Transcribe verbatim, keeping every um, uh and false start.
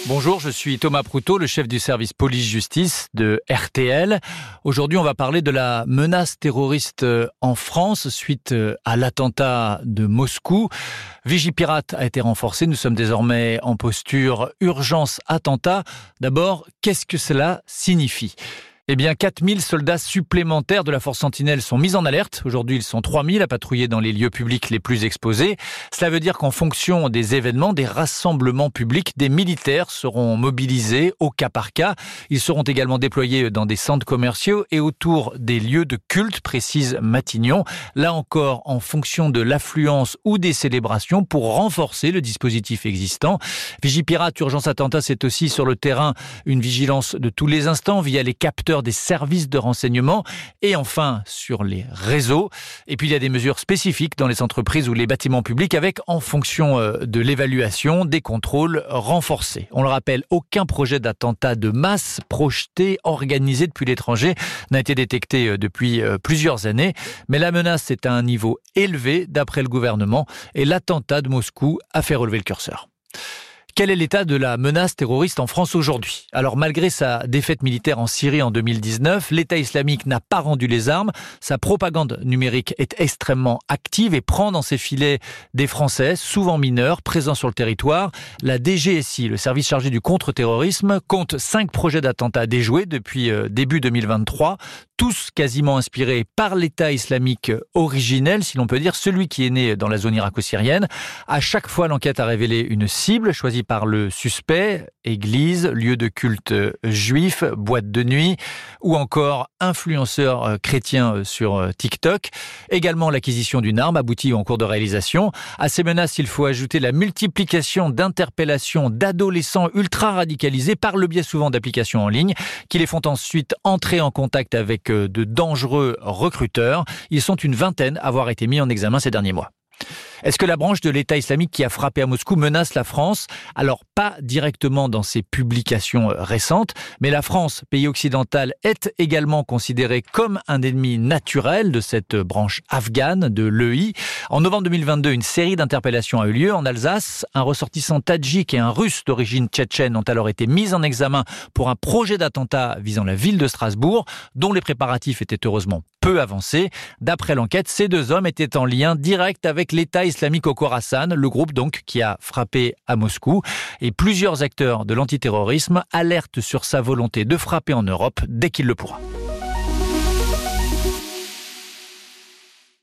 Bonjour, je suis Thomas Proutot, le chef du service police-justice de R T L. Aujourd'hui, on va parler de la menace terroriste en France suite à l'attentat de Moscou. Vigipirate a été renforcé. Nous sommes désormais en posture urgence attentat. D'abord, qu'est-ce que cela signifie ? Eh bien, quatre mille soldats supplémentaires de la force Sentinelle sont mis en alerte. Aujourd'hui, ils sont trois mille à patrouiller dans les lieux publics les plus exposés. Cela veut dire qu'en fonction des événements, des rassemblements publics, des militaires seront mobilisés au cas par cas. Ils seront également déployés dans des centres commerciaux et autour des lieux de culte, précise Matignon. Là encore, en fonction de l'affluence ou des célébrations pour renforcer le dispositif existant. Vigipirate, urgence attentat, c'est aussi sur le terrain une vigilance de tous les instants via les capteurs des services de renseignement et enfin sur les réseaux. Et puis il y a des mesures spécifiques dans les entreprises ou les bâtiments publics avec, en fonction de l'évaluation, des contrôles renforcés. On le rappelle, aucun projet d'attentat de masse projeté, organisé depuis l'étranger n'a été détecté depuis plusieurs années. Mais la menace est à un niveau élevé d'après le gouvernement et l'attentat de Moscou a fait relever le curseur. Quel est l'état de la menace terroriste en France aujourd'hui ? Alors, malgré sa défaite militaire en Syrie en deux mille dix-neuf, l'État islamique n'a pas rendu les armes. Sa propagande numérique est extrêmement active et prend dans ses filets des Français, souvent mineurs, présents sur le territoire. La D G S I, le service chargé du contre-terrorisme, compte cinq projets d'attentats déjoués depuis début deux mille vingt-trois, tous quasiment inspirés par l'État islamique originel, si l'on peut dire, celui qui est né dans la zone irako-syrienne. À chaque fois, l'enquête a révélé une cible choisie par le suspect, église, lieu de culte juif, boîte de nuit ou encore influenceur chrétien sur TikTok. Également l'acquisition d'une arme aboutie ou en cours de réalisation. À ces menaces, il faut ajouter la multiplication d'interpellations d'adolescents ultra-radicalisés par le biais souvent d'applications en ligne qui les font ensuite entrer en contact avec de dangereux recruteurs. Ils sont une vingtaine à avoir été mis en examen ces derniers mois. Est-ce que la branche de l'État islamique qui a frappé à Moscou menace la France ? Alors, pas directement dans ses publications récentes, mais la France, pays occidental, est également considérée comme un ennemi naturel de cette branche afghane de l'E I. En novembre deux mille vingt-deux, une série d'interpellations a eu lieu en Alsace. Un ressortissant tadjik et un russe d'origine tchétchène ont alors été mis en examen pour un projet d'attentat visant la ville de Strasbourg, dont les préparatifs étaient heureusement peu avancés. D'après l'enquête, ces deux hommes étaient en lien direct avec l'État islamique au Khorasan, le groupe donc qui a frappé à Moscou. Et plusieurs acteurs de l'antiterrorisme alertent sur sa volonté de frapper en Europe dès qu'il le pourra.